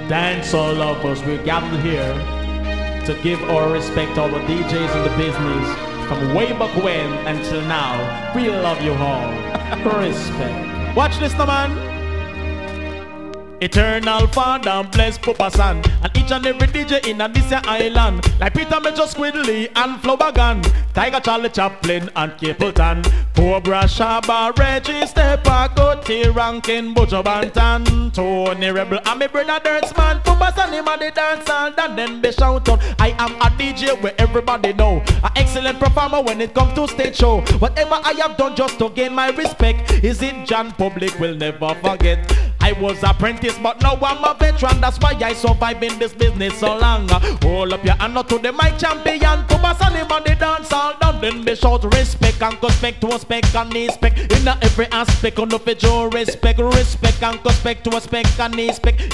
Dancehall lovers, we're gathered here to give our respect to all the DJs in the business from way back when until now. We love you all. Respect. Watch this now, man. Eternal Father bless Papa San and each and every DJ in this island, like Peter Major Squidley and Flobagan, Tiger Charlie Chaplin and Capleton, Cobra Shaba, Reggie Stepper, Gotti Rankin, Bojo Bantan, Tony Rebel and my brother Dirtsman, Papa San him and the dance and then be shout out. I am a DJ where everybody know, an excellent performer when it comes to stage show. Whatever I have done just to gain my respect, is it John Public will never forget. I was apprentice, but now I'm a veteran. That's why I survive in this business so long. Hold up your hand to the mic champion. Papa San him and the dance all down. Then they shout respect and respect to respect and respect. In every aspect, on the respect, respect and respect to respect and respect.